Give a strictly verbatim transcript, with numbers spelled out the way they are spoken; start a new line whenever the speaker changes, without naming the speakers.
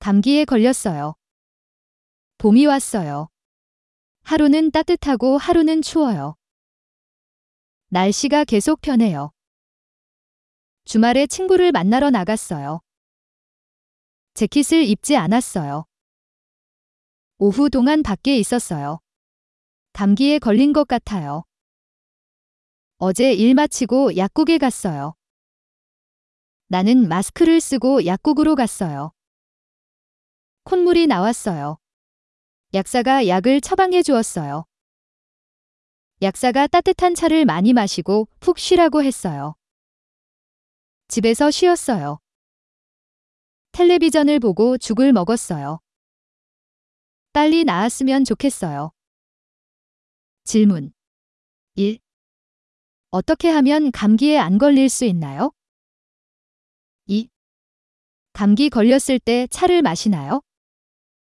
감기에 걸렸어요. 봄이 왔어요. 하루는 따뜻하고 하루는 추워요. 날씨가 계속 변해요. 주말에 친구를 만나러 나갔어요. 재킷을 입지 않았어요. 오후 동안 밖에 있었어요. 감기에 걸린 것 같아요. 어제 일 마치고 약국에 갔어요. 나는 마스크를 쓰고 약국으로 갔어요. 콧물이 나왔어요. 약사가 약을 처방해 주었어요. 약사가 따뜻한 차를 많이 마시고 푹 쉬라고 했어요. 집에서 쉬었어요. 텔레비전을 보고 죽을 먹었어요. 빨리 나았으면 좋겠어요. 질문. 일. 어떻게 하면 감기에 안 걸릴 수 있나요? 이. 감기 걸렸을 때 차를 마시나요?